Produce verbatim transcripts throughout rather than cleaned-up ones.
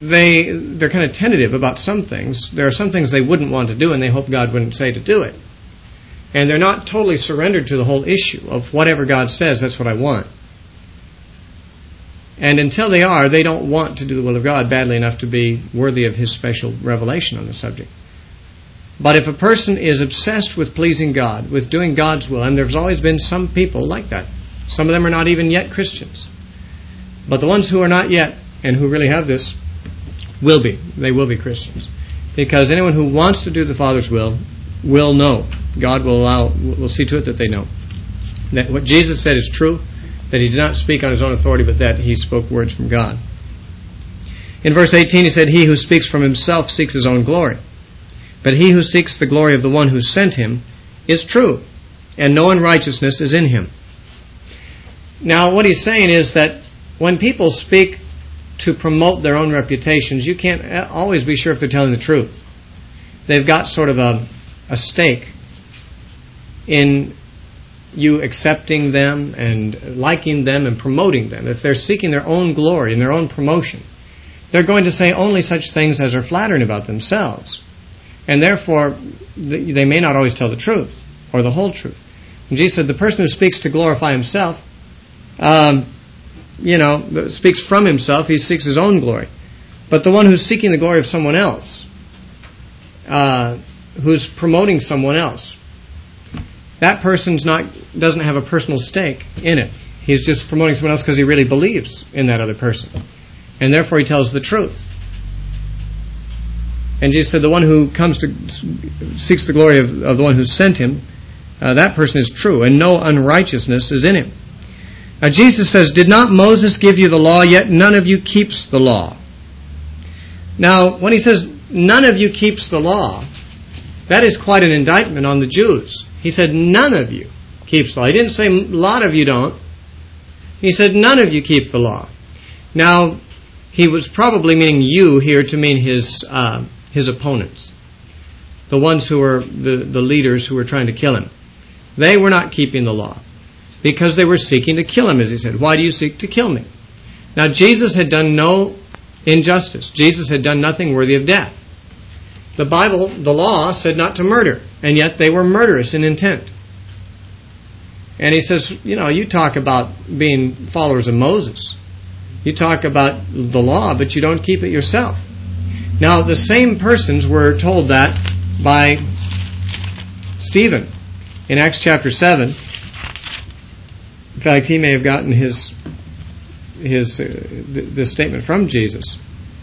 they, they're kind of tentative about some things. There are some things they wouldn't want to do, and they hope God wouldn't say to do it. And they're not totally surrendered to the whole issue of whatever God says, that's what I want. And until they are, they don't want to do the will of God badly enough to be worthy of His special revelation on the subject. But if a person is obsessed with pleasing God, with doing God's will, and there's always been some people like that. Some of them are not even yet Christians. But the ones who are not yet, and who really have this, will be. They will be Christians. Because anyone who wants to do the Father's will, will know. God will allow, will see to it that they know. That what Jesus said is true, that He did not speak on His own authority, but that He spoke words from God. In verse eighteen He said, "He who speaks from himself seeks his own glory. But he who seeks the glory of the one who sent him is true, and no unrighteousness is in him." Now, what he's saying is that when people speak to promote their own reputations, you can't always be sure if they're telling the truth. They've got sort of a, a stake in you accepting them and liking them and promoting them. If they're seeking their own glory and their own promotion, they're going to say only such things as are flattering about themselves. And therefore, they may not always tell the truth or the whole truth. And Jesus said the person who speaks to glorify himself, um, you know, speaks from himself, he seeks his own glory. But the one who's seeking the glory of someone else, uh, who's promoting someone else, that person's not doesn't have a personal stake in it. He's just promoting someone else because he really believes in that other person. And therefore he tells the truth. And Jesus said the one who comes to seeks the glory of, of the one who sent him, uh, that person is true, and no unrighteousness is in him. Now Jesus says, "Did not Moses give you the law, yet none of you keeps the law?" Now, when he says, "none of you keeps the law," that is quite an indictment on the Jews. He said, "None of you keeps the law." He didn't say, "A lot of you don't." He said, "None of you keep the law." Now, he was probably meaning "you" here to mean his uh, his opponents, the ones who were the, the leaders who were trying to kill him. They were not keeping the law because they were seeking to kill him, as he said. "Why do you seek to kill me?" Now, Jesus had done no injustice. Jesus had done nothing worthy of death. The Bible, the law, said not to murder, and yet they were murderous in intent. And he says, you know, you talk about being followers of Moses. You talk about the law, but you don't keep it yourself. Now, the same persons were told that by Stephen in Acts chapter seven. In fact, he may have gotten his his uh, th- this statement from Jesus.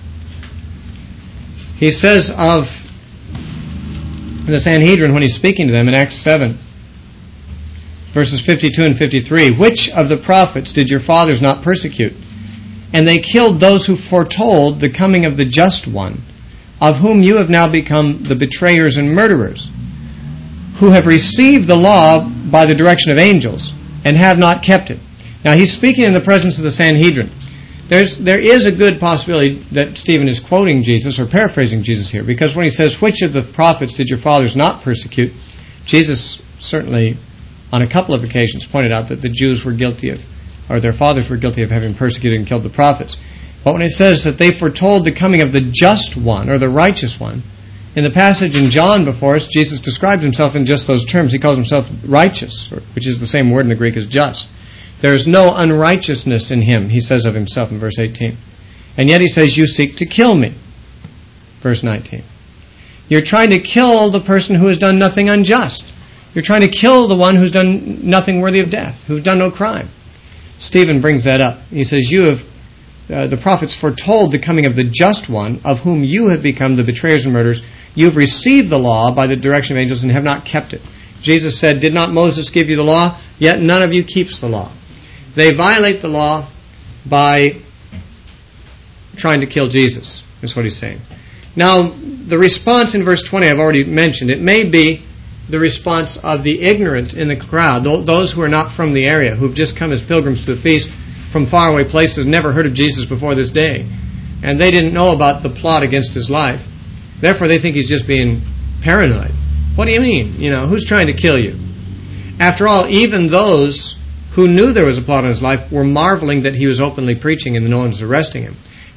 He says of the Sanhedrin when he's speaking to them in Acts seven, verses fifty-two and fifty-three, "Which of the prophets did your fathers not persecute? And they killed those who foretold the coming of the Just One, of whom you have now become the betrayers and murderers, who have received the law by the direction of angels, and have not kept it." Now he's speaking in the presence of the Sanhedrin. There's, there is a good possibility that Stephen is quoting Jesus or paraphrasing Jesus here, because when he says, "Which of the prophets did your fathers not persecute?" Jesus certainly, on a couple of occasions, pointed out that the Jews were guilty of, or their fathers were guilty of having persecuted and killed the prophets. But when it says that they foretold the coming of the Just One, or the Righteous One, in the passage in John before us, Jesus describes himself in just those terms. He calls himself righteous, which is the same word in the Greek as just. "There is no unrighteousness in him," he says of himself in verse eighteen. And yet he says, "You seek to kill me." Verse nineteen. You're trying to kill the person who has done nothing unjust. You're trying to kill the one who's done nothing worthy of death, who's done no crime. Stephen brings that up. He says, "You have, uh, the prophets foretold the coming of the Just One, of whom you have become the betrayers and murderers. You have received the law by the direction of angels and have not kept it." Jesus said, "Did not Moses give you the law? Yet none of you keeps the law." They violate the law by trying to kill Jesus, is what he's saying. Now, the response in verse twenty I've already mentioned. It may be the response of the ignorant in the crowd, those who are not from the area, who've just come as pilgrims to the feast from faraway places, never heard of Jesus before this day. And they didn't know about the plot against his life. Therefore, they think he's just being paranoid. What do you mean? You know, who's trying to kill you? After all, even those who knew there was a plot on his life were marveling that he was openly preaching and no one was arresting him.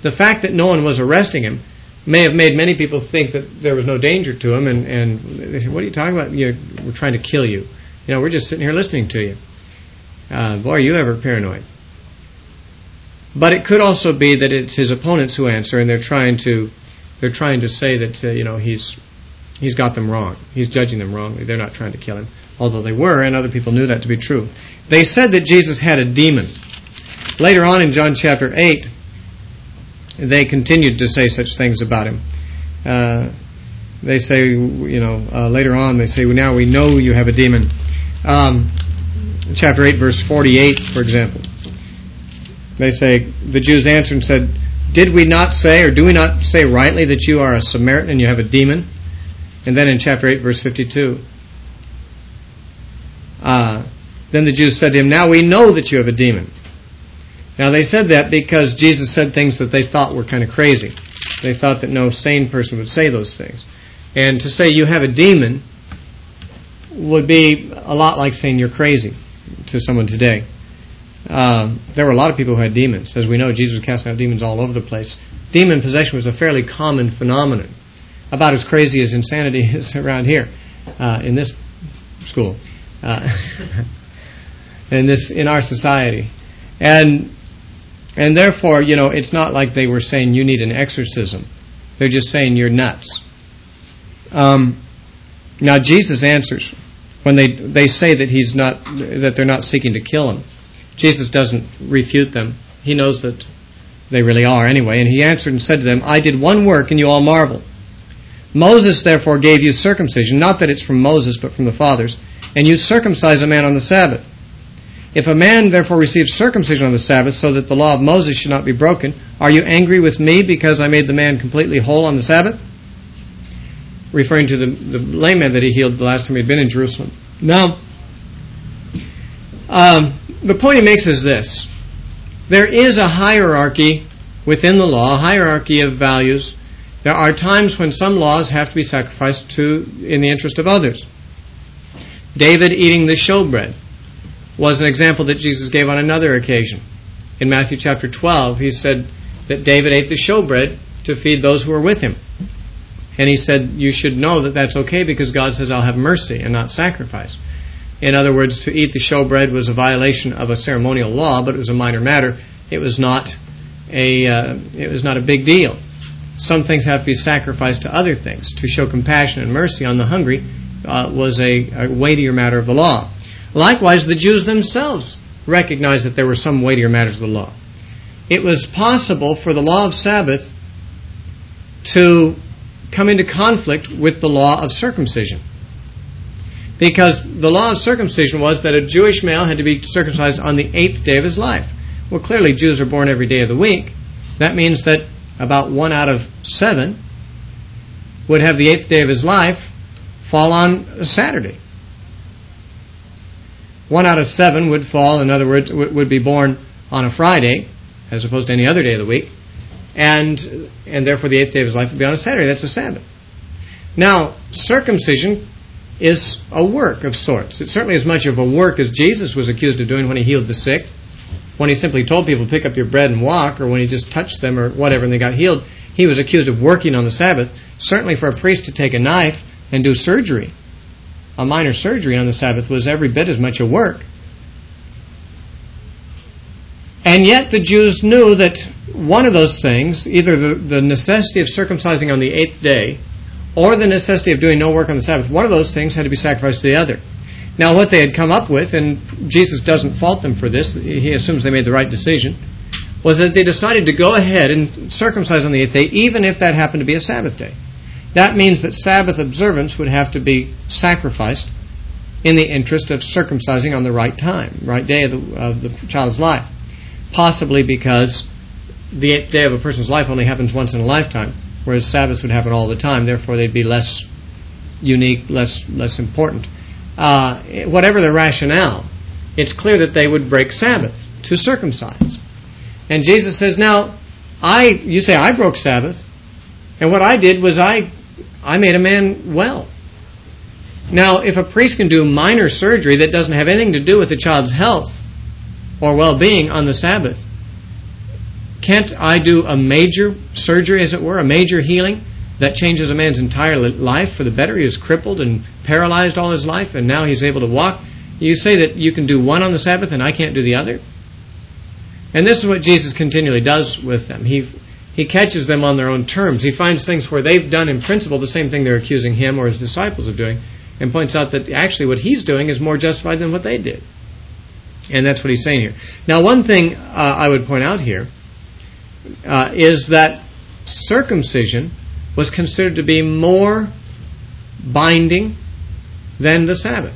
The fact that no one was arresting him may have made many people think that there was no danger to him, and, and they said, what are you talking about? You're, we're trying to kill you. You know, we're just sitting here listening to you. Uh, boy, are you ever paranoid. But it could also be that it's his opponents who answer, and they're trying to they're trying to say that uh, you know he's he's got them wrong. He's judging them wrongly. They're not trying to kill him, although they were, and other people knew that to be true. They said that Jesus had a demon. Later on in John chapter eight, they continued to say such things about him. Uh, they say, you know, uh, later on they say, well, now we know you have a demon. Um, chapter eight, verse forty-eight, for example. They say, the Jews answered and said, did we not say, or do we not say rightly that you are a Samaritan and you have a demon? And then in chapter eight, verse fifty-two, uh, then the Jews said to him, now we know that you have a demon. Now they said that because Jesus said things that they thought were kind of crazy. They thought that no sane person would say those things. And to say you have a demon would be a lot like saying you're crazy to someone today. Um, there were a lot of people who had demons. As we know, Jesus was casting out demons all over the place. Demon possession was a fairly common phenomenon. About as crazy as insanity is around here, uh, in this school, uh, in this in our society. And and therefore, you know, it's not like they were saying you need an exorcism. They're just saying you're nuts. Um, now Jesus answers when they they say that he's not that they're not seeking to kill him. Jesus doesn't refute them. He knows that they really are anyway. And he answered and said to them, I did one work and you all marvel. Moses therefore gave you circumcision, not that it's from Moses but from the fathers, and you circumcise a man on the Sabbath. If a man therefore receives circumcision on the Sabbath so that the law of Moses should not be broken, are you angry with me because I made the man completely whole on the Sabbath? Referring to the, the lame man that he healed the last time he had been in Jerusalem. Now, um, the point he makes is this. There is a hierarchy within the law, a hierarchy of values. There are times when some laws have to be sacrificed to in the interest of others. David eating the showbread was an example that Jesus gave on another occasion. In Matthew chapter twelve, he said that David ate the showbread to feed those who were with him. And he said, you should know that that's okay because God says, I'll have mercy and not sacrifice. In other words, to eat the showbread was a violation of a ceremonial law, but it was a minor matter. It was not a uh, it was not a big deal. Some things have to be sacrificed to other things. To show compassion and mercy on the hungry uh, was a, a weightier matter of the law. Likewise, the Jews themselves recognized that there were some weightier matters of the law. It was possible for the law of Sabbath to come into conflict with the law of circumcision. Because the law of circumcision was that a Jewish male had to be circumcised on the eighth day of his life. Well, clearly Jews are born every day of the week. That means that about one out of seven would have the eighth day of his life fall on a Saturday. One out of seven would fall, in other words, would be born on a Friday, as opposed to any other day of the week, and and therefore the eighth day of his life would be on a Saturday. That's a Sabbath. Now, circumcision is a work of sorts. It's certainly as much of a work as Jesus was accused of doing when he healed the sick, when he simply told people, pick up your bread and walk, or when he just touched them or whatever and they got healed. He was accused of working on the Sabbath. Certainly for a priest to take a knife and do surgery, a minor surgery on the Sabbath, was every bit as much a work. And yet the Jews knew that one of those things, either the, the necessity of circumcising on the eighth day or the necessity of doing no work on the Sabbath, one of those things had to be sacrificed to the other. Now what they had come up with, and Jesus doesn't fault them for this, he assumes they made the right decision, was that they decided to go ahead and circumcise on the eighth day, even if that happened to be a Sabbath day. That means that Sabbath observance would have to be sacrificed in the interest of circumcising on the right time, right day of the, of the child's life. Possibly because the eighth day of a person's life only happens once in a lifetime, whereas Sabbaths would happen all the time. Therefore, they'd be less unique, less less important. Uh, whatever the rationale, it's clear that they would break Sabbath to circumcise. And Jesus says, now, I you say I broke Sabbath, and what I did was I I made a man well. Now, if a priest can do minor surgery that doesn't have anything to do with the child's health or well-being on the Sabbath, Can't I do a major surgery, as it were, a major healing that changes a man's entire life for the better? He is crippled and paralyzed all his life, and now he's able to walk. You say that you can do one on the Sabbath and I can't do the other? And this is what Jesus continually does with them. He he catches them on their own terms. He finds things where they've done in principle the same thing they're accusing him or his disciples of doing, and points out that actually what he's doing is more justified than what they did. And that's what he's saying here. Now, one thing uh, I would point out here uh, is that circumcision was considered to be more binding than the Sabbath.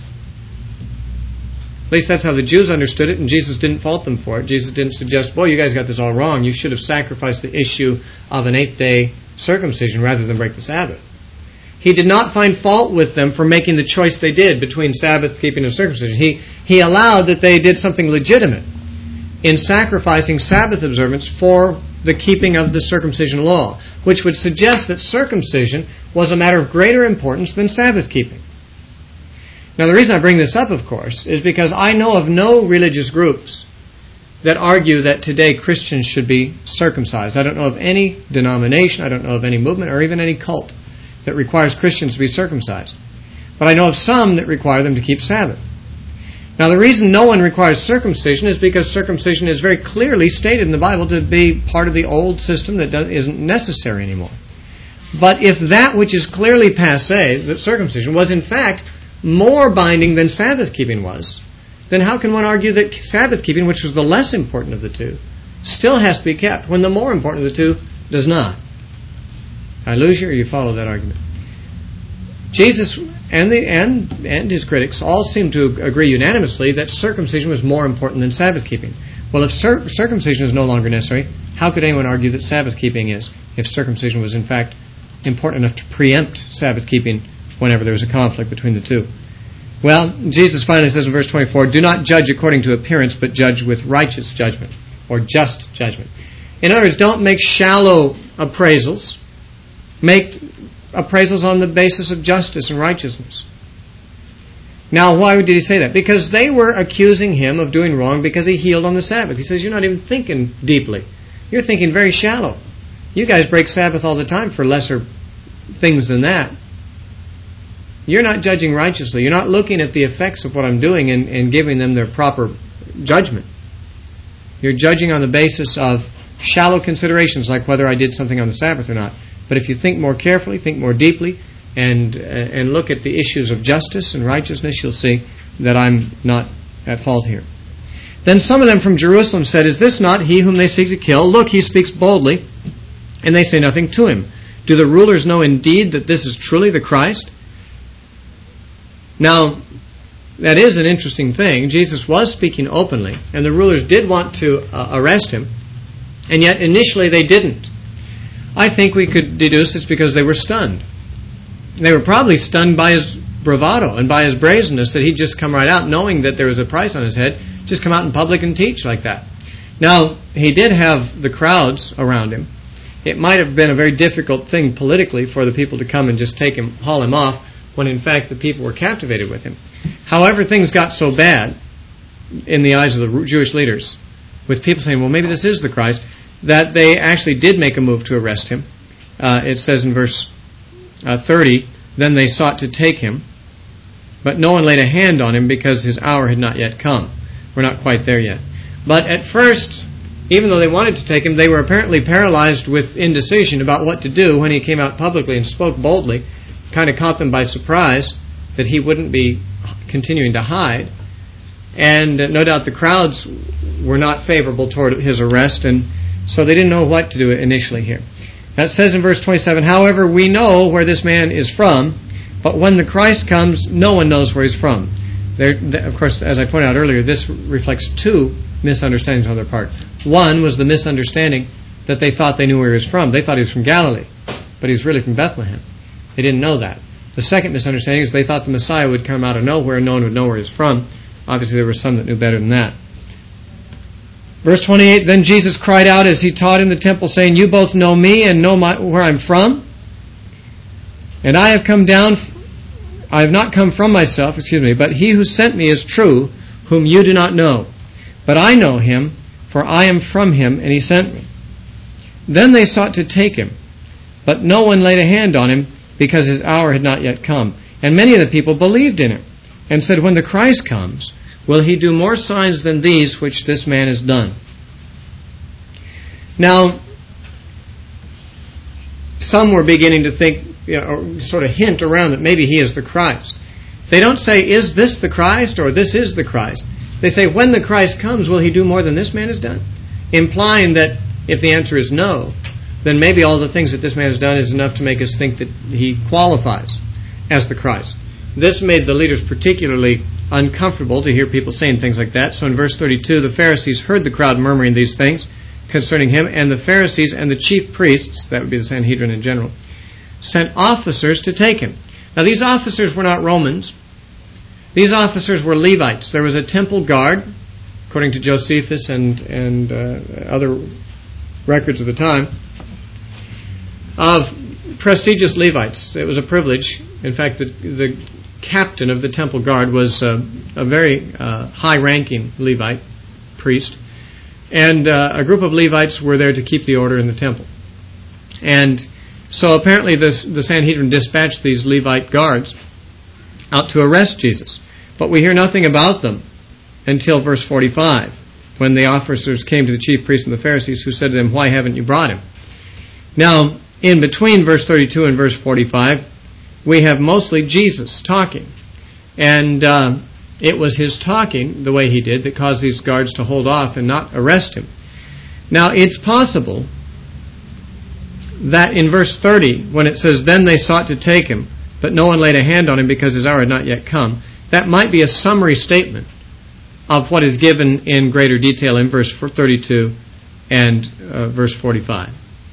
At least that's how the Jews understood it, and Jesus didn't fault them for it. Jesus didn't suggest, well, you guys got this all wrong. You should have sacrificed the issue of an eighth-day circumcision rather than break the Sabbath. He did not find fault with them for making the choice they did between Sabbath keeping and circumcision. He, he allowed that they did something legitimate in sacrificing Sabbath observance for the keeping of the circumcision law, which would suggest that circumcision was a matter of greater importance than Sabbath keeping. Now, the reason I bring this up, of course, is because I know of no religious groups that argue that today Christians should be circumcised. I don't know of any denomination, I don't know of any movement, or even any cult that requires Christians to be circumcised. But I know of some that require them to keep Sabbath. Now, the reason no one requires circumcision is because circumcision is very clearly stated in the Bible to be part of the old system that isn't necessary anymore. But if that which is clearly passé, that circumcision, was in fact more binding than Sabbath keeping was, then how can one argue that Sabbath keeping, which was the less important of the two, still has to be kept when the more important of the two does not? I lose you, or you follow that argument? Jesus and the and and his critics all seem to agree unanimously that circumcision was more important than Sabbath keeping. Well, if cir- circumcision is no longer necessary, how could anyone argue that Sabbath keeping is, if circumcision was in fact important enough to preempt Sabbath keeping whenever there was a conflict between the two? Well, Jesus finally says in verse twenty-four, "Do not judge according to appearance, but judge with righteous judgment," or just judgment. In other words, don't make shallow appraisals. Make appraisals on the basis of justice and righteousness. Now, why did he say that? Because they were accusing him of doing wrong because he healed on the Sabbath. He says, you're not even thinking deeply. You're thinking very shallow. You guys break Sabbath all the time for lesser things than that. You're not judging righteously. You're not looking at the effects of what I'm doing and, and giving them their proper judgment. You're judging on the basis of shallow considerations like whether I did something on the Sabbath or not. But if you think more carefully, think more deeply, and uh, and look at the issues of justice and righteousness, you'll see that I'm not at fault here. Then some of them from Jerusalem said, "Is this not he whom they seek to kill? Look, he speaks boldly, and they say nothing to him. Do the rulers know indeed that this is truly the Christ?" Now, that is an interesting thing. Jesus was speaking openly, and the rulers did want to uh, arrest him, and yet initially they didn't. I think we could deduce it's because they were stunned. They were probably stunned by his bravado and by his brazenness that he'd just come right out, knowing that there was a price on his head, just come out in public and teach like that. Now, he did have the crowds around him. It might have been a very difficult thing politically for the people to come and just take him, haul him off, when in fact the people were captivated with him. However, things got so bad in the eyes of the Jewish leaders, with people saying, well, maybe this is the Christ, that they actually did make a move to arrest him. Uh, it says in verse uh, thirty, "Then they sought to take him, but no one laid a hand on him because his hour had not yet come." We're not quite there yet. But at first, even though they wanted to take him, they were apparently paralyzed with indecision about what to do when he came out publicly and spoke boldly. Kind of caught them by surprise that he wouldn't be continuing to hide. And uh, no doubt the crowds were not favorable toward his arrest, and so they didn't know what to do initially here. Now it says in verse twenty-seven, "However, we know where this man is from, but when the Christ comes, no one knows where he's from." There, of course, as I pointed out earlier, this reflects two misunderstandings on their part. One was the misunderstanding that they thought they knew where he was from. They thought he was from Galilee, but he's really from Bethlehem. They didn't know that. The second misunderstanding is they thought the Messiah would come out of nowhere and no one would know where he's from. Obviously, there were some that knew better than that. Verse twenty-eight, "Then Jesus cried out as he taught in the temple, saying, 'You both know me and know my, where I'm from. And I have come down, I have not come from myself, excuse me, but he who sent me is true, whom you do not know. But I know him, for I am from him, and he sent me.'" Then they sought to take him, but no one laid a hand on him, because his hour had not yet come. And many of the people believed in him, and said, when the Christ comes, will he do more signs than these which this man has done? Now, some were beginning to think, you know, or sort of hint around that maybe he is the Christ. They don't say, is this the Christ, or this is the Christ. They say, when the Christ comes, will he do more than this man has done? Implying that if the answer is no, then maybe all the things that this man has done is enough to make us think that he qualifies as the Christ. This made the leaders particularly uncomfortable to hear people saying things like that. So in verse thirty-two, the Pharisees heard the crowd murmuring these things concerning him, and the Pharisees and the chief priests, that would be the Sanhedrin in general, sent officers to take him. Now these officers were not Romans. These officers were Levites. There was a temple guard, according to Josephus and, and uh, other records of the time, of prestigious Levites. It was a privilege. In fact, the, the captain of the temple guard was uh, a very uh, high-ranking Levite priest. And uh, a group of Levites were there to keep the order in the temple. And so apparently the, the Sanhedrin dispatched these Levite guards out to arrest Jesus. But we hear nothing about them until verse forty-five, when the officers came to the chief priests and the Pharisees, who said to them, why haven't you brought him? Now, in between verse thirty-two and verse forty-five, we have mostly Jesus talking. And uh, it was his talking, the way he did, that caused these guards to hold off and not arrest him. Now, it's possible that in verse thirty, when it says, then they sought to take him, but no one laid a hand on him because his hour had not yet come, that might be a summary statement of what is given in greater detail in verse thirty-two and uh, verse forty-five.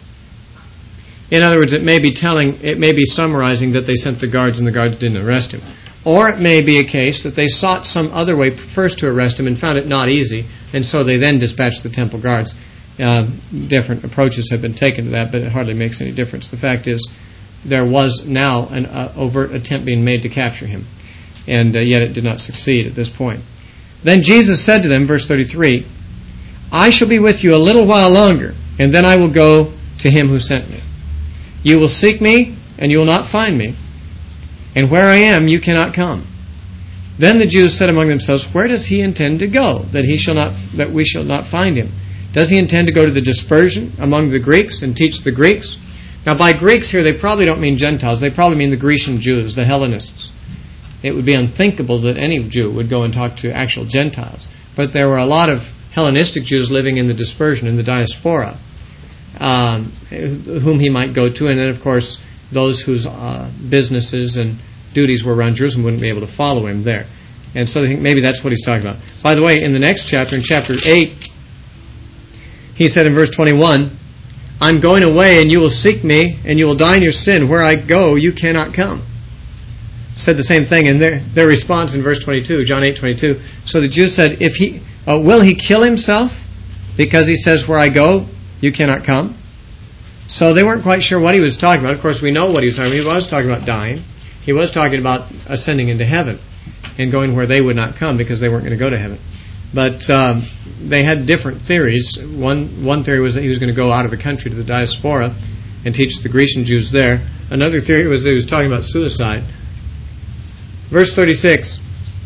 In other words, it may be telling, it may be summarizing that they sent the guards and the guards didn't arrest him. Or it may be a case that they sought some other way first to arrest him and found it not easy, and so they then dispatched the temple guards. Uh, different approaches have been taken to that, but it hardly makes any difference. The fact is, there was now an uh, overt attempt being made to capture him, and uh, yet it did not succeed at this point. Then Jesus said to them, verse thirty-three, I shall be with you a little while longer, and then I will go to him who sent me. You will seek me, and you will not find me, and where I am you cannot come. Then the Jews said among themselves, where does he intend to go, that he shall not, that we shall not find him? Does he intend to go to the dispersion among the Greeks and teach the Greeks? Now by Greeks here, they probably don't mean Gentiles. They probably mean the Grecian Jews, the Hellenists. It would be unthinkable that any Jew would go and talk to actual Gentiles. But there were a lot of Hellenistic Jews living in the dispersion, in the diaspora, um, whom he might go to. And then, of course, those whose uh, businesses and duties were around Jerusalem wouldn't be able to follow him there. And so I think maybe that's what he's talking about. By the way, in the next chapter, in chapter eight, he said in verse twenty-one, I'm going away, and you will seek me, and you will die in your sin. Where I go, you cannot come. Said the same thing in their, their response in verse twenty-two, John eight twenty-two. So the Jews said, "If he uh, will he kill himself because he says, where I go, you cannot come?" So they weren't quite sure what he was talking about. Of course, we know what he was talking about. He was talking about dying. He was talking about ascending into heaven and going where they would not come because they weren't going to go to heaven. But um, they had different theories. One one theory was that he was going to go out of the country to the diaspora and teach the Grecian Jews there. Another theory was that he was talking about suicide. Verse thirty-six,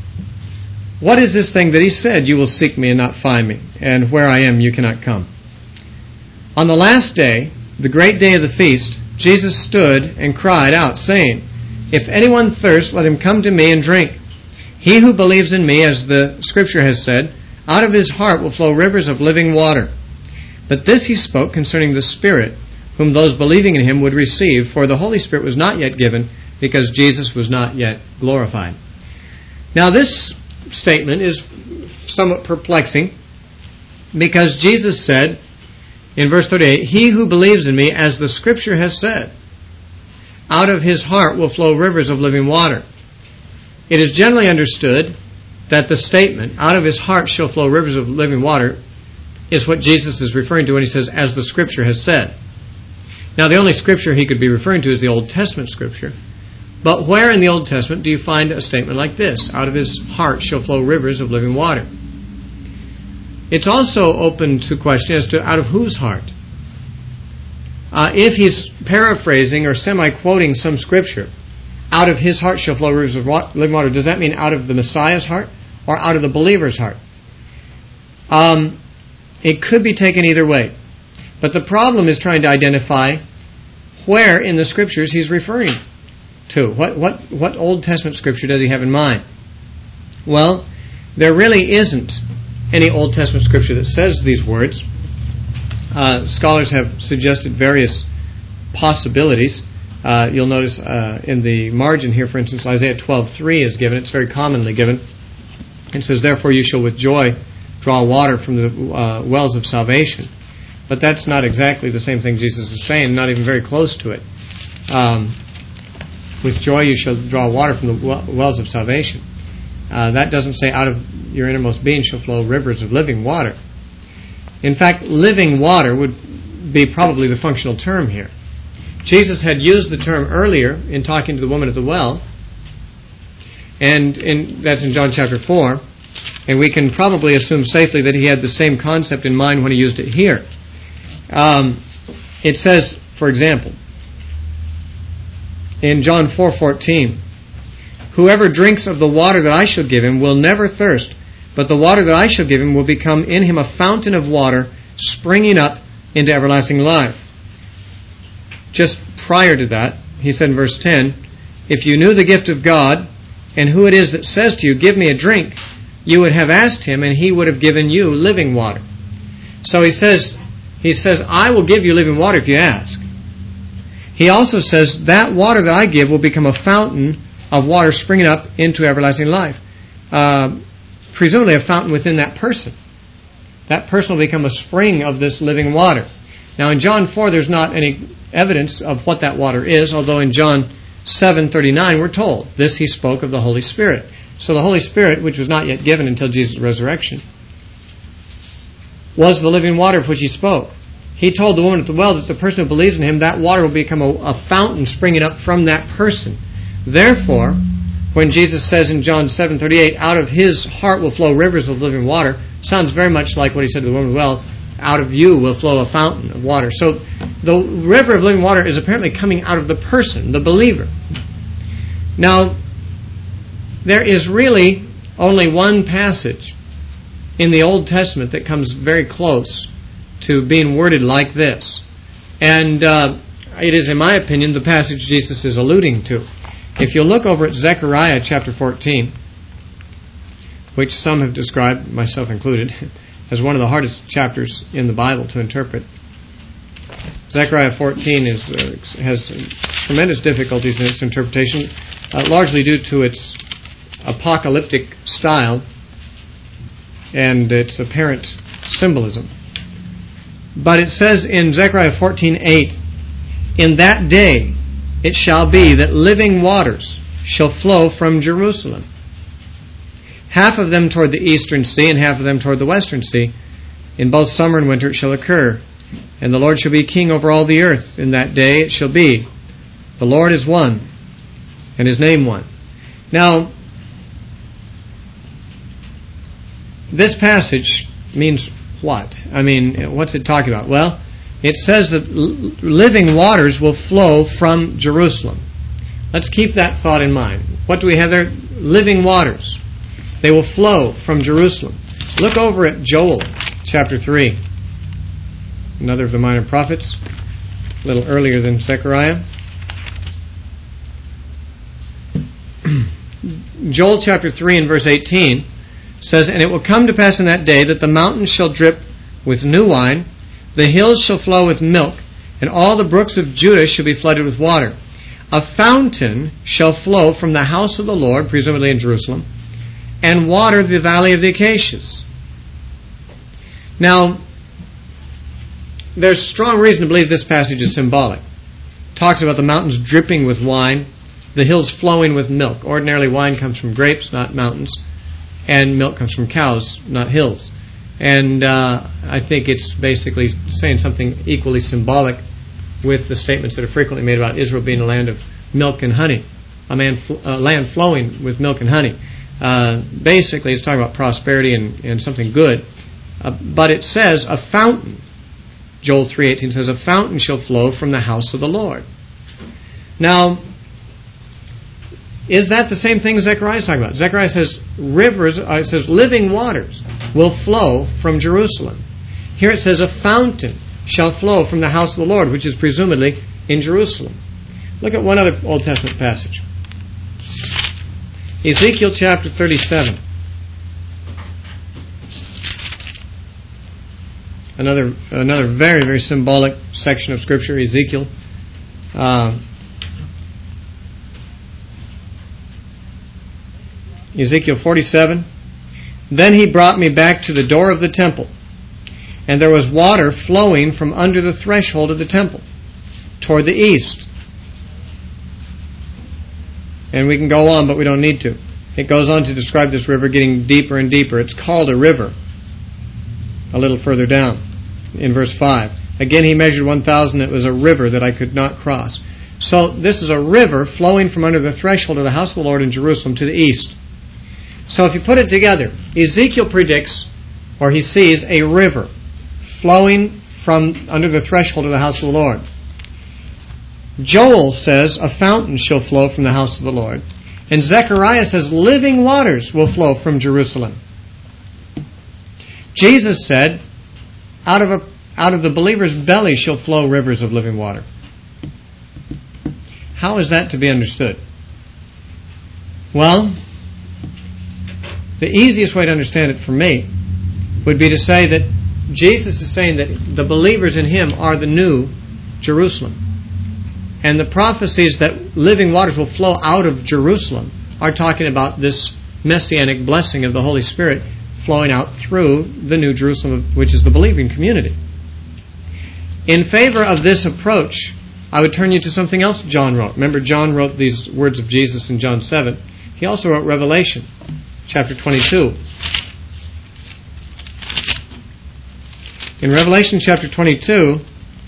what is this thing that he said, you will seek me and not find me, and where I am you cannot come? On the last day, the great day of the feast, Jesus stood and cried out, saying, if anyone thirsts, let him come to me and drink. He who believes in me, as the Scripture has said, out of his heart will flow rivers of living water. But this he spoke concerning the Spirit, whom those believing in him would receive, for the Holy Spirit was not yet given, because Jesus was not yet glorified. Now this statement is somewhat perplexing, because Jesus said in verse thirty-eight, he who believes in me, as the Scripture has said, out of his heart will flow rivers of living water. It is generally understood that the statement, out of his heart shall flow rivers of living water, is what Jesus is referring to when he says, as the Scripture has said. Now the only Scripture he could be referring to is the Old Testament Scripture. But where in the Old Testament do you find a statement like this? Out of his heart shall flow rivers of living water. It's also open to question as to out of whose heart. uh, if he's paraphrasing or semi-quoting some scripture, out of his heart shall flow rivers of living water, does that mean out of the Messiah's heart or out of the believer's heart? Um, it could be taken either way. But the problem is trying to identify where in the scriptures he's referring to. What, what, what Old Testament scripture does he have in mind? Well, there really isn't any Old Testament scripture that says these words. Uh, scholars have suggested various possibilities. Uh, you'll notice uh, in the margin here, for instance, Isaiah twelve three is given. It's very commonly given. It says, "Therefore you shall with joy draw water from the uh, wells of salvation." But that's not exactly the same thing Jesus is saying, not even very close to it. Um, with joy you shall draw water from the wells of salvation. Uh, that doesn't say out of your innermost being shall flow rivers of living water. In fact, living water would be probably the functional term here. Jesus had used the term earlier in talking to the woman at the well, and in, that's in John chapter four, and we can probably assume safely that he had the same concept in mind when he used it here. Um, it says, for example, in John four fourteen, "Whoever drinks of the water that I shall give him will never thirst, but the water that I shall give him will become in him a fountain of water springing up into everlasting life." Just prior to that, he said in verse ten, "If you knew the gift of God and who it is that says to you, 'Give me a drink,' you would have asked him and he would have given you living water." So he says, he says, "I will give you living water if you ask." He also says, that water that I give will become a fountain of water springing up into everlasting life. Uh, presumably a fountain within that person. That person will become a spring of this living water. Now in John four there's not any evidence of what that water is, although in John seven thirty-nine we're told, this he spoke of the Holy Spirit. So the Holy Spirit, which was not yet given until Jesus' resurrection, was the living water of which he spoke. He told the woman at the well that the person who believes in him, that water will become a, a fountain springing up from that person. Therefore, when Jesus says in John seven thirty-eight, out of his heart will flow rivers of living water, sounds very much like what he said to the woman at the well, out of you will flow a fountain of water. So the river of living water is apparently coming out of the person, the believer. Now, there is really only one passage in the Old Testament that comes very close to being worded like this. And uh, it is, in my opinion, the passage Jesus is alluding to. If you look over at Zechariah chapter fourteen, which some have described, myself included, as one of the hardest chapters in the Bible to interpret. Zechariah fourteen is uh, has tremendous difficulties in its interpretation, uh, largely due to its apocalyptic style and its apparent symbolism. But it says in Zechariah fourteen eight, "In that day it shall be that living waters shall flow from Jerusalem, half of them toward the eastern sea and half of them toward the western sea. In both summer and winter it shall occur. And the Lord shall be king over all the earth. In that day it shall be, the Lord is one, and his name one." Now, this passage means what? I mean, what's it talking about? Well, it says that living waters will flow from Jerusalem. Let's keep that thought in mind. What do we have there? Living waters. They will flow from Jerusalem. Look over at Joel chapter three. Another of the minor prophets, a little earlier than Zechariah. Joel chapter three and verse eighteen says, "And it will come to pass in that day that the mountains shall drip with new wine, the hills shall flow with milk, and all the brooks of Judah shall be flooded with water. A fountain shall flow from the house of the Lord," presumably in Jerusalem, "and water the valley of the acacias." Now, there's strong reason to believe this passage is symbolic. It talks about the mountains dripping with wine, the hills flowing with milk. Ordinarily, wine comes from grapes, not mountains, and milk comes from cows, not hills. And uh, I think it's basically saying something equally symbolic with the statements that are frequently made about Israel being a land of milk and honey, a, man fl- a land flowing with milk and honey. Uh, basically, it's talking about prosperity and, and something good. Uh, but it says a fountain. Joel three eighteen says, a fountain shall flow from the house of the Lord. Now, is that the same thing Zechariah is talking about? Zechariah says rivers, uh, it says living waters will flow from Jerusalem. Here it says a fountain shall flow from the house of the Lord, which is presumably in Jerusalem. Look at one other Old Testament passage. Ezekiel chapter thirty-seven. Another another very, very symbolic section of Scripture, Ezekiel. Uh, Ezekiel forty-seven. Then he brought me back to the door of the temple, and there was water flowing from under the threshold of the temple toward the east. And we can go on, but we don't need to. It goes on to describe this river getting deeper and deeper. It's called a river a little further down in verse five. Again he measured one thousand. It was a river that I could not cross. So this is a river flowing from under the threshold of the house of the Lord in Jerusalem to the east. So if you put it together, Ezekiel predicts, or he sees, a river flowing from under the threshold of the house of the Lord. Joel says a fountain shall flow from the house of the Lord. And Zechariah says living waters will flow from Jerusalem. Jesus said, out of, a, out of the believer's belly shall flow rivers of living water. How is that to be understood? Well, the easiest way to understand it for me would be to say that Jesus is saying that the believers in Him are the new Jerusalem. And the prophecies that living waters will flow out of Jerusalem are talking about this messianic blessing of the Holy Spirit flowing out through the new Jerusalem, which is the believing community. In favor of this approach, I would turn you to something else John wrote. Remember, John wrote these words of Jesus in John seven. He also wrote Revelation chapter twenty-two. In Revelation chapter twenty-two,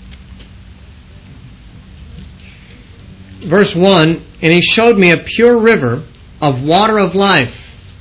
verse one, and he showed me a pure river of water of life,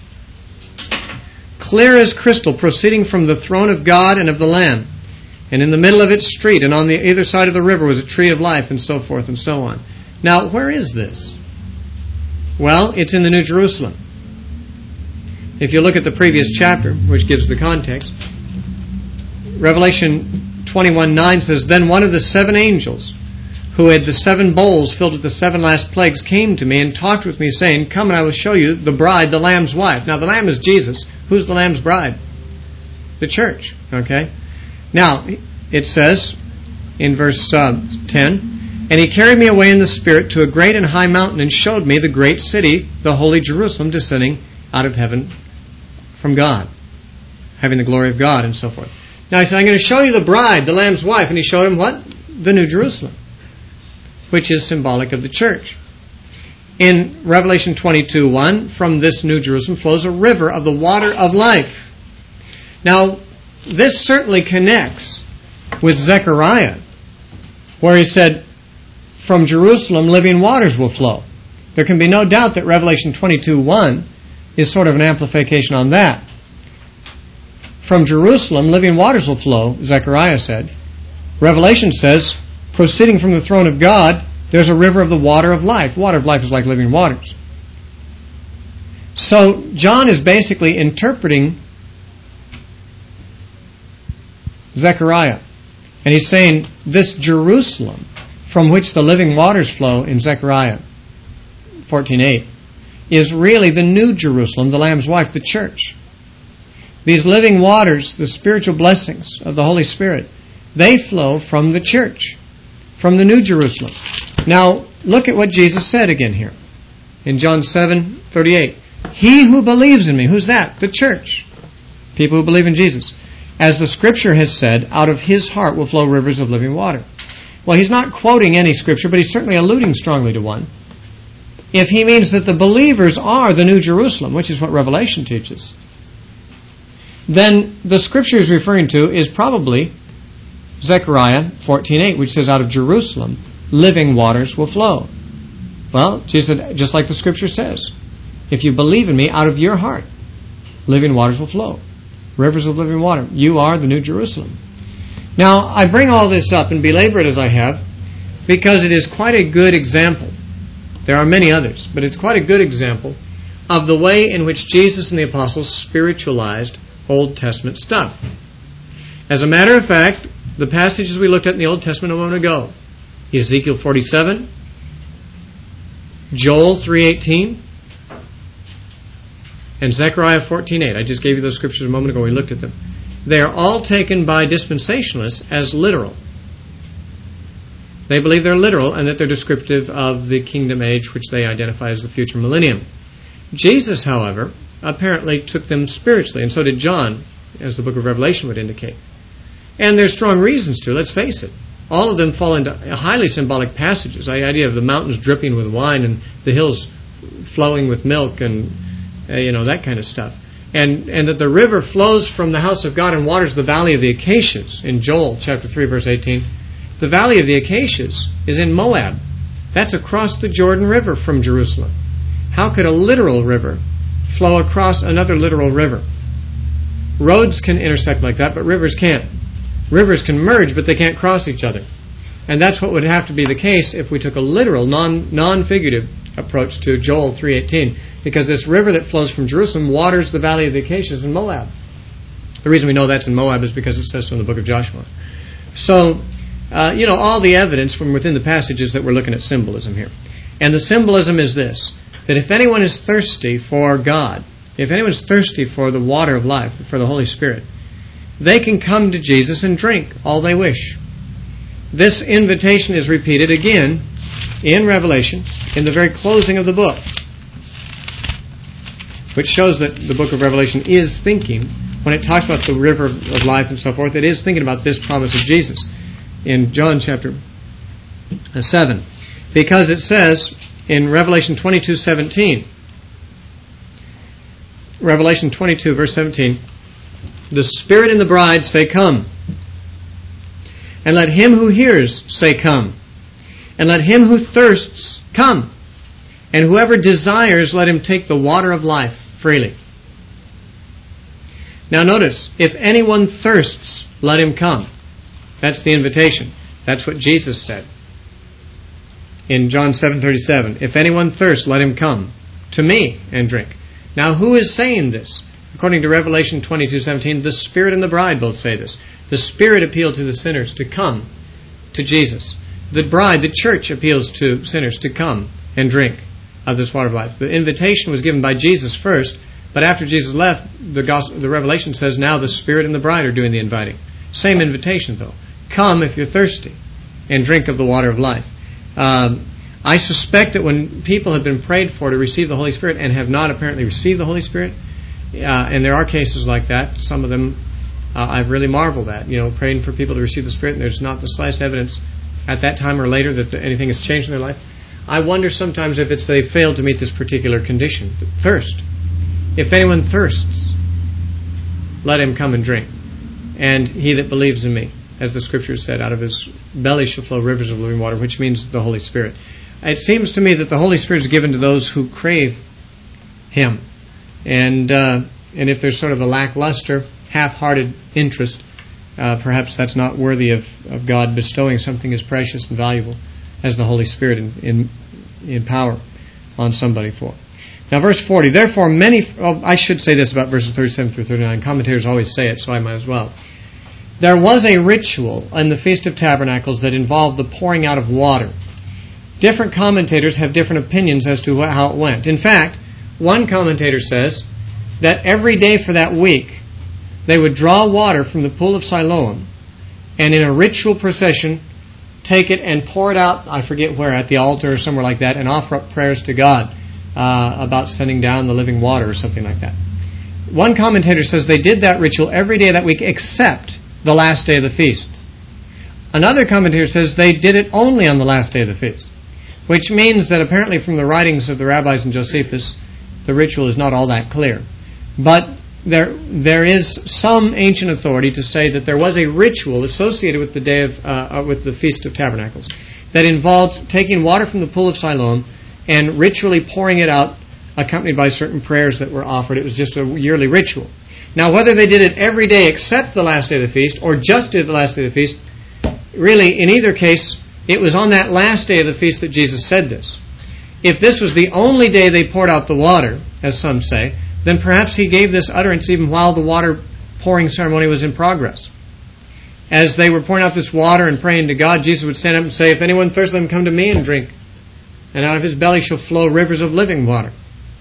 clear as crystal, proceeding from the throne of God and of the Lamb. And in the middle of its street, and on the either side of the river, was a tree of life, and so forth and so on. Now, where is this? Well, it's in the New Jerusalem. If you look at the previous chapter, which gives the context, Revelation twenty-one nine says, Then one of the seven angels, who had the seven bowls filled with the seven last plagues, came to me and talked with me, saying, Come and I will show you the bride, the Lamb's wife. Now the Lamb is Jesus. Who's the Lamb's bride? The church. Okay? Now, it says in verse uh, ten, And he carried me away in the Spirit to a great and high mountain, and showed me the great city, the holy Jerusalem, descending out of heaven from God, having the glory of God, and so forth. Now he said, I'm going to show you the bride, the Lamb's wife. And he showed him what? The New Jerusalem, which is symbolic of the church. In Revelation twenty-two one, from this New Jerusalem flows a river of the water of life. Now, this certainly connects with Zechariah, where he said, from Jerusalem living waters will flow. There can be no doubt that Revelation twenty-two one is sort of an amplification on that. From Jerusalem living waters will flow, Zechariah said. Revelation says, proceeding from the throne of God, there's a river of the water of life. Water of life is like living waters. So John is basically interpreting Zechariah. And he's saying this Jerusalem from which the living waters flow in Zechariah fourteen eight is really the new Jerusalem, the Lamb's wife, the church. These living waters, the spiritual blessings of the Holy Spirit, they flow from the church, from the new Jerusalem. Now, look at what Jesus said again here in John seven thirty-eight. He who believes in me, who's that? The church. People who believe in Jesus. As the Scripture has said, out of his heart will flow rivers of living water. Well, he's not quoting any Scripture, but he's certainly alluding strongly to one. If he means that the believers are the New Jerusalem, which is what Revelation teaches, then the Scripture he's referring to is probably Zechariah fourteen eight, which says, out of Jerusalem living waters will flow. Well, Jesus said, just like the Scripture says, if you believe in me, out of your heart living waters will flow. Rivers of living water. You are the New Jerusalem. Now, I bring all this up and belabor it as I have because it is quite a good example. There are many others, but it's quite a good example of the way in which Jesus and the apostles spiritualized Old Testament stuff. As a matter of fact, the passages we looked at in the Old Testament a moment ago, Ezekiel forty-seven, Joel three eighteen, and Zechariah fourteen eight. I just gave you those scriptures a moment ago. We looked at them. They are all taken by dispensationalists as literal. They believe they're literal and that they're descriptive of the kingdom age which they identify as the future millennium. Jesus, however, apparently took them spiritually, and so did John, as the book of Revelation would indicate. And there's strong reasons to, let's face it. All of them fall into highly symbolic passages. The idea of the mountains dripping with wine and the hills flowing with milk and, uh, you know, that kind of stuff. And and that the river flows from the house of God and waters the valley of the Acacias in Joel chapter three, verse eighteen. The valley of the Acacias is in Moab. That's across the Jordan River from Jerusalem. How could a literal river flow across another literal river? Roads can intersect like that, but rivers can't. Rivers can merge, but they can't cross each other. And that's what would have to be the case if we took a literal, non, non-figurative approach to Joel three eighteen, because this river that flows from Jerusalem waters the valley of the Acacias in Moab. The reason we know that's in Moab is because it says so in the book of Joshua. So, uh, you know, all the evidence from within the passages that we're looking at symbolism here. And the symbolism is this, that if anyone is thirsty for God, if anyone's thirsty for the water of life, for the Holy Spirit, they can come to Jesus and drink all they wish. This invitation is repeated again in Revelation, in the very closing of the book, which shows that the book of Revelation is thinking, when it talks about the river of life and so forth, it is thinking about this promise of Jesus in John chapter seven. Because it says in Revelation twenty-two seventeen, Revelation twenty-two verse seventeen, the Spirit and the bride say, come. And let him who hears say, come. And let him who thirsts come. And whoever desires, let him take the water of life freely. Now notice, if anyone thirsts, let him come. That's the invitation. That's what Jesus said in John seven thirty-seven. If anyone thirsts, let him come to me and drink. Now who is saying this? According to Revelation twenty-two seventeen, the Spirit and the bride both say this. The Spirit appealed to the sinners to come to Jesus. The bride, the church, appeals to sinners to come and drink of this water of life. The invitation was given by Jesus first, but after Jesus left, the gospel, the Revelation says now the Spirit and the bride are doing the inviting. Same invitation, though. Come if you're thirsty and drink of the water of life. Um, I suspect that when people have been prayed for to receive the Holy Spirit and have not apparently received the Holy Spirit, uh, and there are cases like that, some of them uh, I've really marveled at, you know, praying for people to receive the Spirit and there's not the slightest evidence at that time or later that anything has changed in their life. I wonder sometimes if it's they failed to meet this particular condition, thirst. If anyone thirsts, let him come and drink. And he that believes in me, as the Scripture said, out of his belly shall flow rivers of living water, which means the Holy Spirit. It seems to me that the Holy Spirit is given to those who crave him. And uh, and if there's sort of a lackluster, half-hearted interest, uh, perhaps that's not worthy of, of God bestowing something as precious and valuable as the Holy Spirit in, in, in power on somebody for. Now verse forty, therefore many, oh, I should say this about verses thirty-seven through thirty-nine. Commentators always say it, so I might as well. There was a ritual in the Feast of Tabernacles that involved the pouring out of water. Different commentators have different opinions as to how it went. In fact, one commentator says that every day for that week they would draw water from the pool of Siloam and in a ritual procession take it and pour it out, I forget where, at the altar or somewhere like that, and offer up prayers to God uh, about sending down the living water or something like that. One commentator says they did that ritual every day of that week except the last day of the feast. Another commentator says they did it only on the last day of the feast, which means that apparently from the writings of the rabbis and Josephus, the ritual is not all that clear. But there there is some ancient authority to say that there was a ritual associated with the day of uh, with the Feast of Tabernacles that involved taking water from the pool of Siloam and ritually pouring it out, accompanied by certain prayers that were offered. It was just a yearly ritual. Now, whether they did it every day except the last day of the feast, or just did the last day of the feast, really, in either case, it was on that last day of the feast that Jesus said this. If this was the only day they poured out the water, as some say, then perhaps he gave this utterance even while the water pouring ceremony was in progress. As they were pouring out this water and praying to God, Jesus would stand up and say, "If anyone thirsts, let him come to me and drink. And out of his belly shall flow rivers of living water."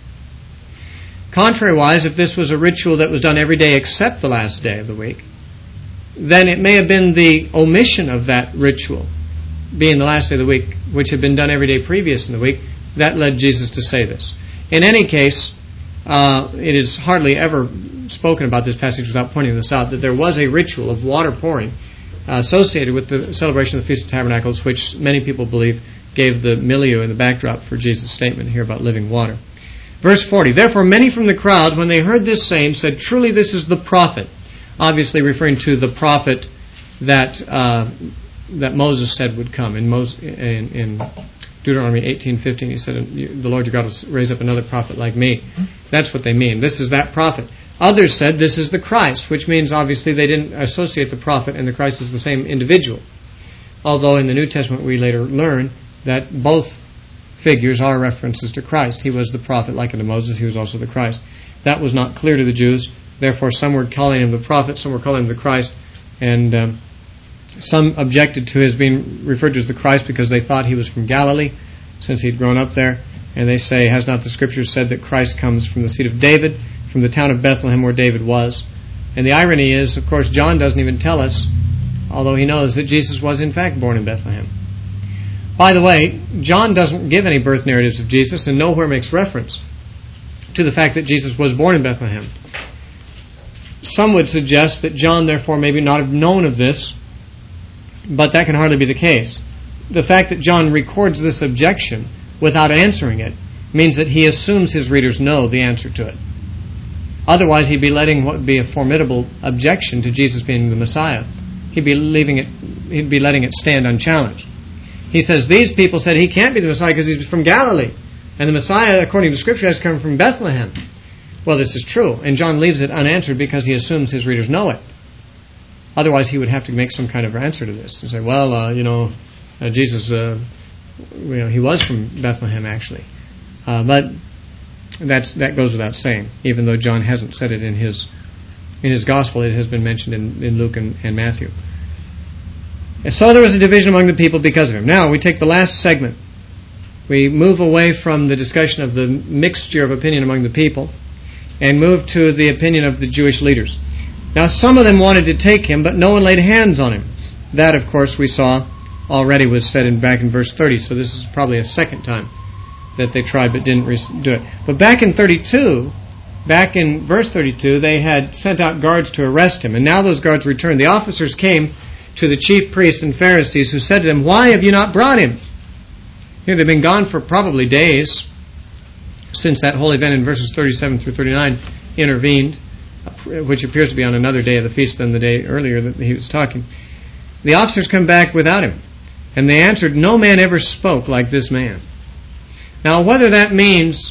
Contrariwise, if this was a ritual that was done every day except the last day of the week, then it may have been the omission of that ritual, being the last day of the week, which had been done every day previous in the week, that led Jesus to say this. In any case, uh, it is hardly ever spoken about this passage without pointing this out, that there was a ritual of water pouring uh, associated with the celebration of the Feast of Tabernacles, which many people believe gave the milieu and the backdrop for Jesus' statement here about living water. Verse forty, "Therefore many from the crowd, when they heard this saying, said, 'Truly this is the prophet,'" obviously referring to the prophet that uh, that Moses said would come. In, Moses, in, in Deuteronomy eighteen fifteen, he said, "The Lord your God will raise up another prophet like me." That's what they mean. This is that prophet. Others said this is the Christ, which means obviously they didn't associate the prophet and the Christ as the same individual. Although in the New Testament we later learn that both figures are references to Christ. He was the prophet like unto Moses. He was also the Christ. That was not clear to the Jews. Therefore, some were calling him the prophet, some were calling him the Christ, and um, some objected to his being referred to as the Christ because they thought he was from Galilee, since he'd grown up there. And they say, "Has not the Scripture said that Christ comes from the seed of David, from the town of Bethlehem where David was?" And the irony is, of course, John doesn't even tell us, although he knows that Jesus was in fact born in Bethlehem. By the way, John doesn't give any birth narratives of Jesus and nowhere makes reference to the fact that Jesus was born in Bethlehem. Some would suggest that John, therefore, maybe not have known of this, but that can hardly be the case. The fact that John records this objection without answering it means that he assumes his readers know the answer to it. Otherwise, he'd be letting what would be a formidable objection to Jesus being the Messiah. He'd be leaving it. He'd be letting it stand unchallenged. He says these people said he can't be the Messiah because he's from Galilee, and the Messiah, according to Scripture, has come from Bethlehem. Well, this is true, and John leaves it unanswered because he assumes his readers know it. Otherwise, he would have to make some kind of answer to this and say, "Well, uh, you know, uh, Jesus, uh, you know, he was from Bethlehem, actually." Uh, but that's that goes without saying, even though John hasn't said it in his in his gospel. It has been mentioned in, in Luke and, and Matthew. And so there was a division among the people because of him. Now we take the last segment. We move away from the discussion of the mixture of opinion among the people and move to the opinion of the Jewish leaders. Now some of them wanted to take him, but no one laid hands on him. That, of course, we saw already was said in back in verse thirty, so this is probably a second time that they tried but didn't do it. But back in thirty-two, back in verse thirty-two, they had sent out guards to arrest him, and now those guards returned. The officers came to the chief priests and Pharisees, who said to them, "Why have you not brought him?" Here they've been gone for probably days since that whole event in verses thirty-seven through thirty-nine intervened, which appears to be on another day of the feast than the day earlier that he was talking. The officers come back without him, and they answered, "No man ever spoke like this man." Now, whether that means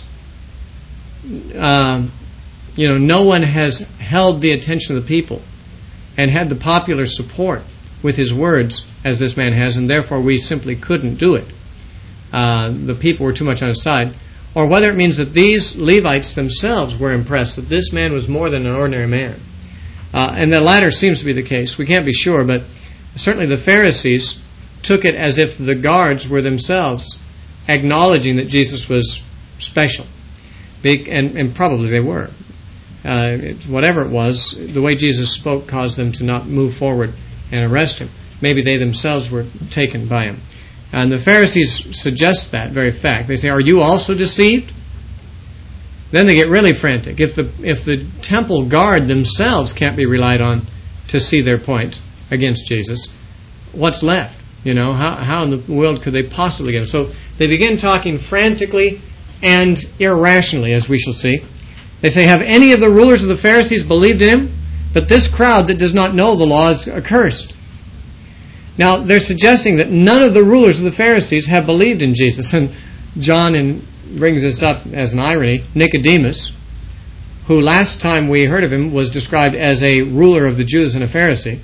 uh, you know, no one has held the attention of the people and had the popular support with his words as this man has, and therefore we simply couldn't do it. Uh, the people were too much on his side. Or whether it means that these Levites themselves were impressed that this man was more than an ordinary man. Uh, and the latter seems to be the case. We can't be sure, but certainly the Pharisees took it as if the guards were themselves acknowledging that Jesus was special. And, and probably they were. Uh, it, whatever it was, the way Jesus spoke caused them to not move forward and arrest him. Maybe they themselves were taken by him. And the Pharisees suggest that very fact. They say, "Are you also deceived?" Then they get really frantic. If the if the temple guard themselves can't be relied on to see their point against Jesus, what's left? You know, how how in the world could they possibly get him? So they begin talking frantically and irrationally, as we shall see. They say, "Have any of the rulers of the Pharisees believed in him? But this crowd that does not know the law is accursed." Now, they're suggesting that none of the rulers of the Pharisees have believed in Jesus. And John in, brings this up as an irony. Nicodemus, who last time we heard of him was described as a ruler of the Jews and a Pharisee.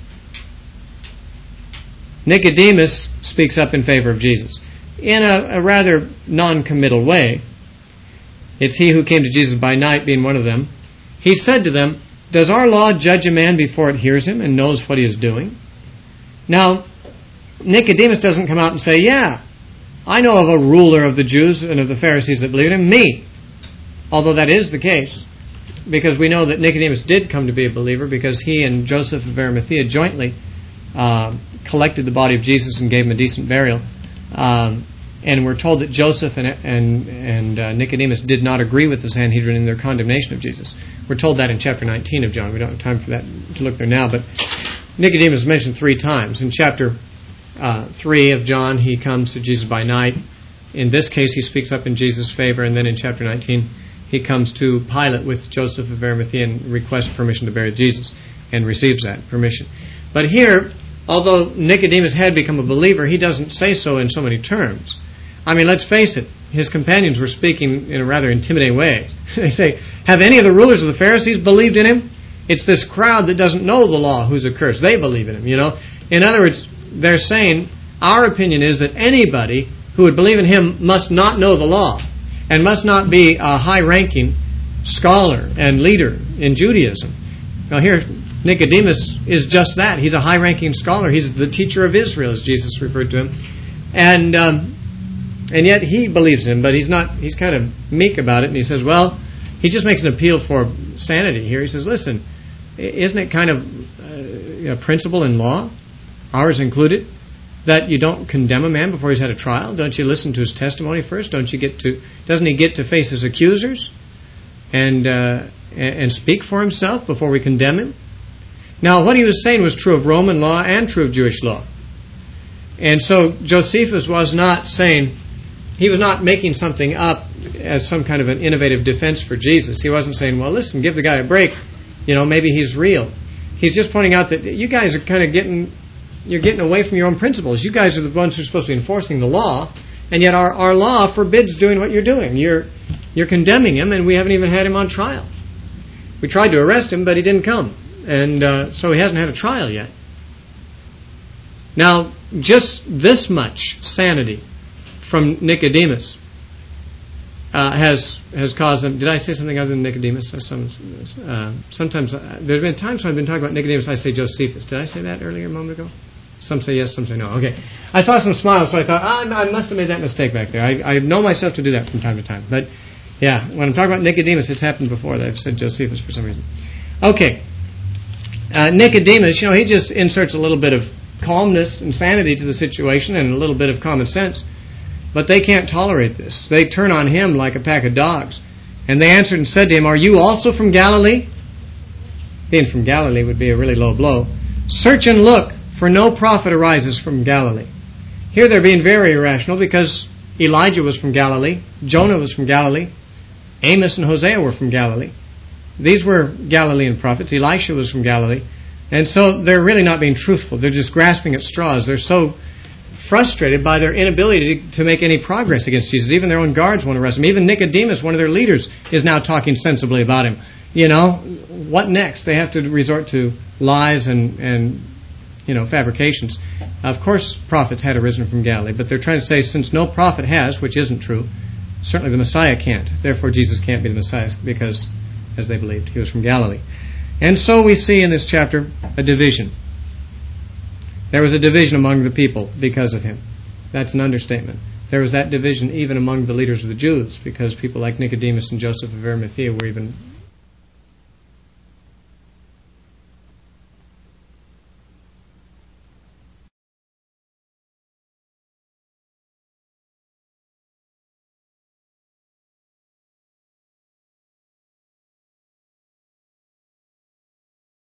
Nicodemus speaks up in favor of Jesus in a, a rather non-committal way. It's he who came to Jesus by night, being one of them. He said to them, "Does our law judge a man before it hears him and knows what he is doing?" Now, Nicodemus doesn't come out and say, "Yeah, I know of a ruler of the Jews and of the Pharisees that believe in him, me." Although that is the case, because we know that Nicodemus did come to be a believer because he and Joseph of Arimathea jointly uh, collected the body of Jesus and gave him a decent burial. Um, and we're told that Joseph and and, and uh, Nicodemus did not agree with the Sanhedrin in their condemnation of Jesus. We're told that in chapter nineteen of John. We don't have time for that to look there now, but Nicodemus is mentioned three times. In chapter uh, three of John, he comes to Jesus by night. In this case, he speaks up in Jesus' favor, and then in chapter nineteen, he comes to Pilate with Joseph of Arimathea and requests permission to bury Jesus, and receives that permission. But here, although Nicodemus had become a believer, he doesn't say so in so many terms. I mean, let's face it, his companions were speaking in a rather intimidating way. They say, "Have any of the rulers of the Pharisees believed in him?" It's this crowd that doesn't know the law who's accursed. They believe in him, you know. In other words, they're saying, our opinion is that anybody who would believe in him must not know the law and must not be a high-ranking scholar and leader in Judaism. Now here, Nicodemus is just that. He's a high-ranking scholar. He's the teacher of Israel, as Jesus referred to him. And um, and yet he believes in him, but he's not. He's kind of meek about it, and he says, well, he just makes an appeal for sanity here. He says, listen, isn't it kind of uh, you know, principle in law, ours included, that you don't condemn a man before he's had a trial? Don't you listen to his testimony first? Don't you get to? Doesn't he get to face his accusers and uh, and speak for himself before we condemn him? Now, what he was saying was true of Roman law and true of Jewish law. And so Josephus was not saying, he was not making something up as some kind of an innovative defense for Jesus. He wasn't saying, well, listen, give the guy a break. You know, maybe he's real. He's just pointing out that you guys are kind of getting, you're getting away from your own principles. You guys are the ones who are supposed to be enforcing the law, and yet our, our law forbids doing what you're doing. You're, you're condemning him, and we haven't even had him on trial. We tried to arrest him, but he didn't come. And uh, so he hasn't had a trial yet. Now, just this much sanity from Nicodemus uh, has has caused them. Did I say something other than Nicodemus? Some, uh, sometimes uh, there's been times when I've been talking about Nicodemus, I say Josephus. Did I say that earlier a moment ago? Some say yes, some say no. Okay. I saw some smiles, so I thought, ah, I must have made that mistake back there. I, I know myself to do that from time to time. But yeah, when I'm talking about Nicodemus, it's happened before that I've said Josephus for some reason. Okay. Uh, Nicodemus, you know, he just inserts a little bit of calmness and sanity to the situation and a little bit of common sense. But they can't tolerate this. They turn on him like a pack of dogs. And they answered and said to him, "Are you also from Galilee?" Being from Galilee would be a really low blow. "Search and look, for no prophet arises from Galilee." Here they're being very irrational because Elijah was from Galilee, Jonah was from Galilee, Amos and Hosea were from Galilee. These were Galilean prophets. Elisha was from Galilee. And so they're really not being truthful. They're just grasping at straws. They're so frustrated by their inability to, to make any progress against Jesus. Even their own guards want to arrest him. Even Nicodemus, one of their leaders, is now talking sensibly about him. You know, what next? They have to resort to lies and, and you know, fabrications. Of course, prophets had arisen from Galilee, but they're trying to say since no prophet has, which isn't true, certainly the Messiah can't. Therefore, Jesus can't be the Messiah because, as they believed, he was from Galilee. And so we see in this chapter a division. There was a division among the people because of him. That's an understatement. There was that division even among the leaders of the Jews because people like Nicodemus and Joseph of Arimathea were even